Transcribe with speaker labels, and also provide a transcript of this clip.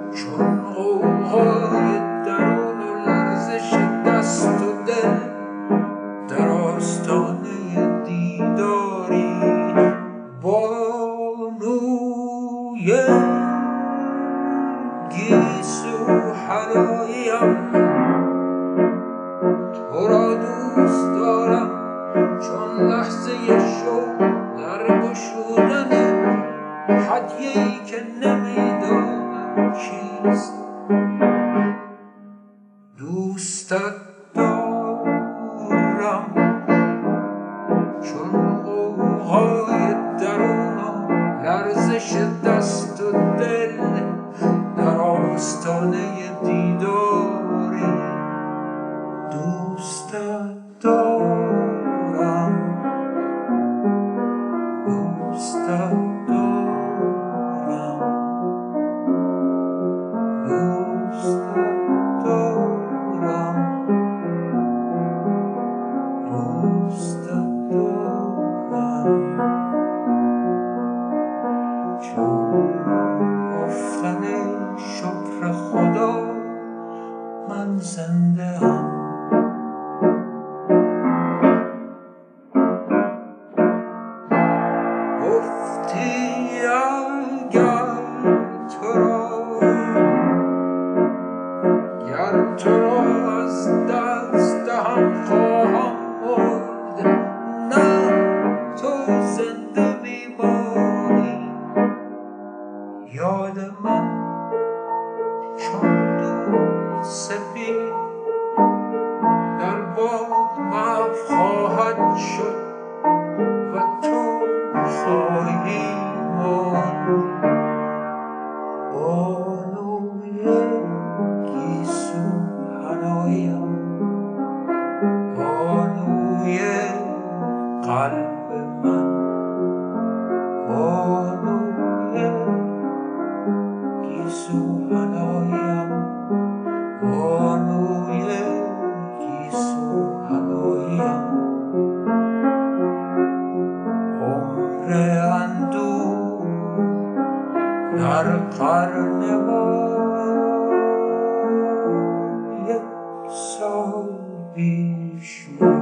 Speaker 1: چون غوغای درون و لرزش دست و دل در آستانه دیداری بانوی گیسو حناییم تو را دوست دارم چون لحظه شوق در گشودن هدیه‌ای که نمیدانم چیست دوستت دارم چون غوغای درون و لرزش دست و دل در آستانه دیداری دوستت دارم دوستت دارم دوستت دارم دوستت دارم چون گفتن شکر خدا من زنده ام گفتی اگر تو را از دست دهم خواهم مرد نه تو زنده میمانی یاد من چون دود سفید در باد محو خواهد شد و تو خواهی ماند بانوی گیسو حناییم بانوی قلب من بانوی گیسو حناییم بانوی گیسو حناییم عمر اندوه در قرن ما یک سال بیش